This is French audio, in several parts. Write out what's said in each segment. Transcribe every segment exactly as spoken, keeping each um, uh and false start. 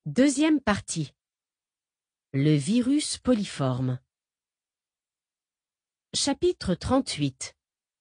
Deuxième partie. Le virus poliforme. Chapitre trente-huit.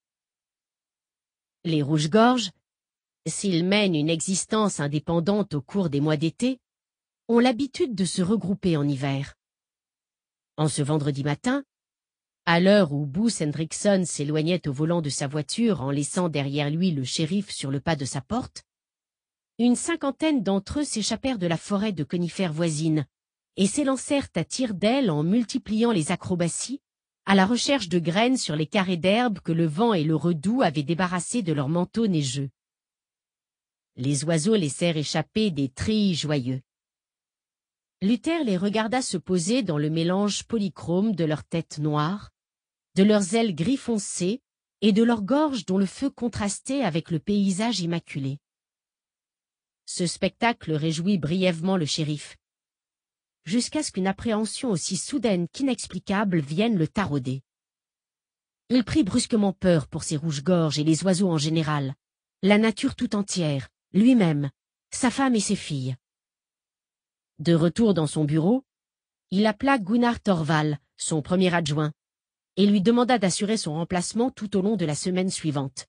Les rouges-gorges, s'ils mènent une existence indépendante au cours des mois d'été, ont l'habitude de se regrouper en hiver. En ce vendredi matin, à l'heure où Booth Hendrickson s'éloignait au volant de sa voiture en laissant derrière lui le shérif sur le pas de sa porte, une cinquantaine d'entre eux s'échappèrent de la forêt de conifères voisine et s'élancèrent à tire-d'aile en multipliant les acrobaties à la recherche de graines sur les carrés d'herbe que le vent et le redoux avaient débarrassés de leurs manteaux neigeux. Les oiseaux laissèrent échapper des trilles joyeux. Luther les regarda se poser dans le mélange polychrome de leurs têtes noires, de leurs ailes gris foncé et de leurs gorges dont le feu contrastait avec le paysage immaculé. Ce spectacle réjouit brièvement le shérif, jusqu'à ce qu'une appréhension aussi soudaine qu'inexplicable vienne le tarauder. Il prit brusquement peur pour ces rouges-gorges et les oiseaux en général, la nature tout entière, lui-même, sa femme et ses filles. De retour dans son bureau, il appela Gunnar Thorvald, son premier adjoint, et lui demanda d'assurer son remplacement tout au long de la semaine suivante.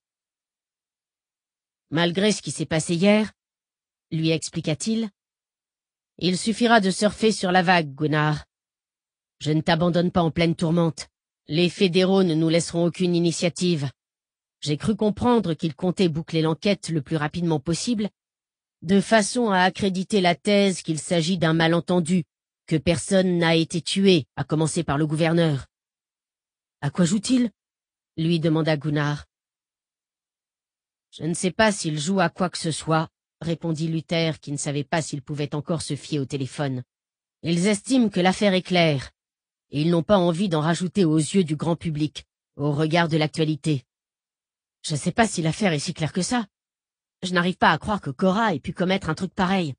Malgré ce qui s'est passé hier, lui expliqua-t-il, il suffira de surfer sur la vague, Gunnar. Je ne t'abandonne pas en pleine tourmente. Les fédéraux ne nous laisseront aucune initiative. J'ai cru comprendre qu'ils comptaient boucler l'enquête le plus rapidement possible, de façon à accréditer la thèse qu'il s'agit d'un malentendu, que personne n'a été tué, à commencer par le gouverneur. À quoi joue-t-il? Lui demanda Gunnar. Je ne sais pas s'il joue à quoi que ce soit, répondit Luther, qui ne savait pas s'il pouvait encore se fier au téléphone. Ils estiment que l'affaire est claire, et ils n'ont pas envie d'en rajouter aux yeux du grand public, au regard de l'actualité. Je ne sais pas si l'affaire est si claire que ça. Je n'arrive pas à croire que Cora ait pu commettre un truc pareil.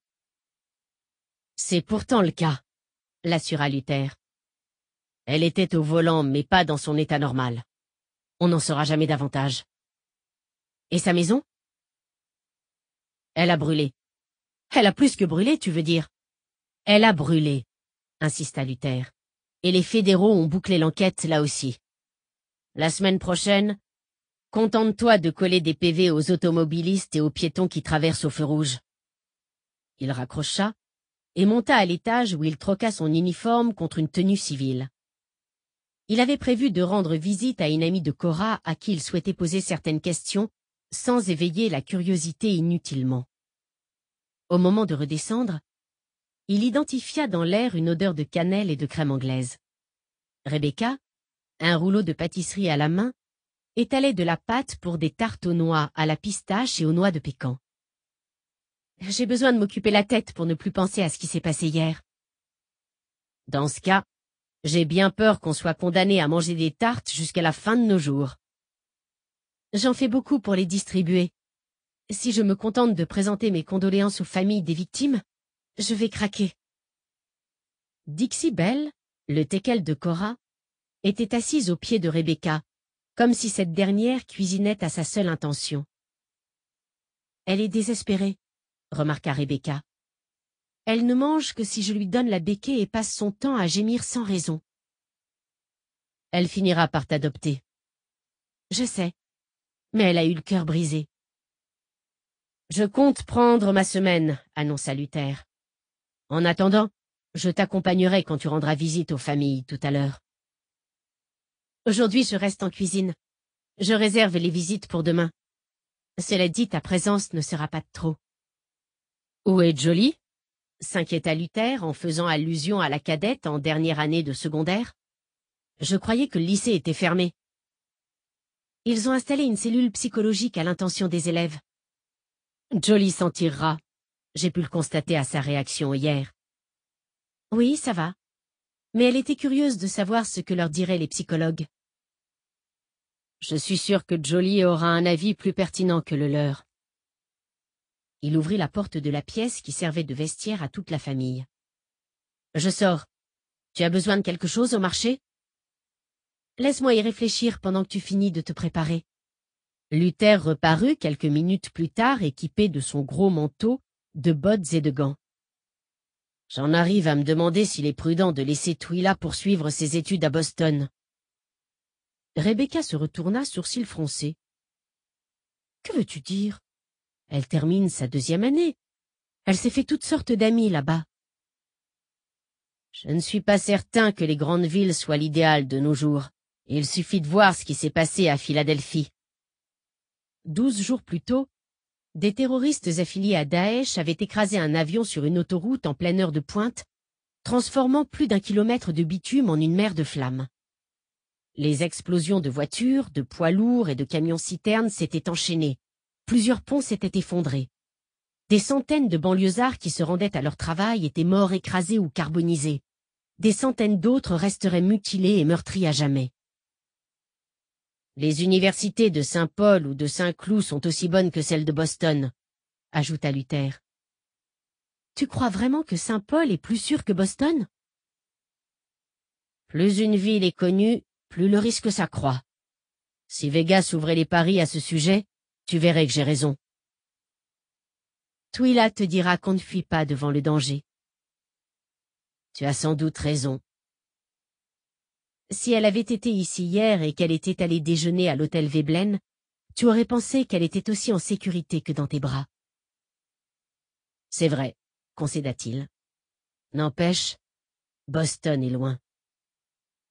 C'est pourtant le cas, l'assura Luther. Elle était au volant, mais pas dans son état normal. On n'en saura jamais davantage. Et sa maison? Elle a brûlé. Elle a plus que brûlé, tu veux dire? Elle a brûlé, insista Luther. Et les fédéraux ont bouclé l'enquête là aussi. La semaine prochaine, contente-toi de coller des P V aux automobilistes et aux piétons qui traversent au feu rouge. Il raccrocha et monta à l'étage où il troqua son uniforme contre une tenue civile. Il avait prévu de rendre visite à une amie de Cora à qui il souhaitait poser certaines questions sans éveiller la curiosité inutilement. Au moment de redescendre, il identifia dans l'air une odeur de cannelle et de crème anglaise. Rebecca, un rouleau de pâtisserie à la main, étalait de la pâte pour des tartes aux noix, à la pistache et aux noix de pécan. « J'ai besoin de m'occuper la tête pour ne plus penser à ce qui s'est passé hier. »« Dans ce cas, j'ai bien peur qu'on soit condamné à manger des tartes jusqu'à la fin de nos jours. J'en fais beaucoup pour les distribuer. Si je me contente de présenter mes condoléances aux familles des victimes, je vais craquer. » Dixie Bell, le teckel de Cora, était assise aux pieds de Rebecca, comme si cette dernière cuisinait à sa seule intention. « Elle est désespérée, » remarqua Rebecca. « Elle ne mange que si je lui donne la béquée et passe son temps à gémir sans raison. »« Elle finira par t'adopter. »« Je sais, mais elle a eu le cœur brisé. »« Je compte prendre ma semaine, » annonça Luther. « En attendant, je t'accompagnerai quand tu rendras visite aux familles tout à l'heure. »« Aujourd'hui, je reste en cuisine. Je réserve les visites pour demain. Cela dit, ta présence ne sera pas de trop. »« Où est Jolie ?» s'inquiéta Luther en faisant allusion à la cadette en dernière année de secondaire. « Je croyais que le lycée était fermé. »« Ils ont installé une cellule psychologique à l'intention des élèves. »« Jolie s'en tirera. J'ai pu le constater à sa réaction hier. »« Oui, ça va. Mais elle était curieuse de savoir ce que leur diraient les psychologues. »« Je suis sûr que Jolie aura un avis plus pertinent que le leur. » Il ouvrit la porte de la pièce qui servait de vestiaire à toute la famille. « Je sors. Tu as besoin de quelque chose au marché? » « Laisse-moi y réfléchir pendant que tu finis de te préparer. » Luther reparut quelques minutes plus tard équipé de son gros manteau, de bottes et de gants. J'en arrive à me demander s'il est prudent de laisser Twyla poursuivre ses études à Boston. Rebecca se retourna, sourcils froncés. Que veux-tu dire? Elle termine sa deuxième année. Elle s'est fait toutes sortes d'amis là-bas. Je ne suis pas certain que les grandes villes soient l'idéal de nos jours. Il suffit de voir ce qui s'est passé à Philadelphie. Douze jours plus tôt, des terroristes affiliés à Daesh avaient écrasé un avion sur une autoroute en pleine heure de pointe, transformant plus d'un kilomètre de bitume en une mer de flammes. Les explosions de voitures, de poids lourds et de camions-citernes s'étaient enchaînées. Plusieurs ponts s'étaient effondrés. Des centaines de banlieusards qui se rendaient à leur travail étaient morts écrasés ou carbonisés. Des centaines d'autres resteraient mutilés et meurtris à jamais. Les universités de Saint-Paul ou de Saint-Cloud sont aussi bonnes que celles de Boston, ajouta Luther. Tu crois vraiment que Saint-Paul est plus sûr que Boston? Plus une ville est connue, plus le risque s'accroît. Si Vegas ouvrait les paris à ce sujet, tu verrais que j'ai raison. Twyla te dira qu'on ne fuit pas devant le danger. Tu as sans doute raison. Si elle avait été ici hier et qu'elle était allée déjeuner à l'hôtel Veblen, tu aurais pensé qu'elle était aussi en sécurité que dans tes bras. C'est vrai, concéda-t-il. N'empêche, Boston est loin.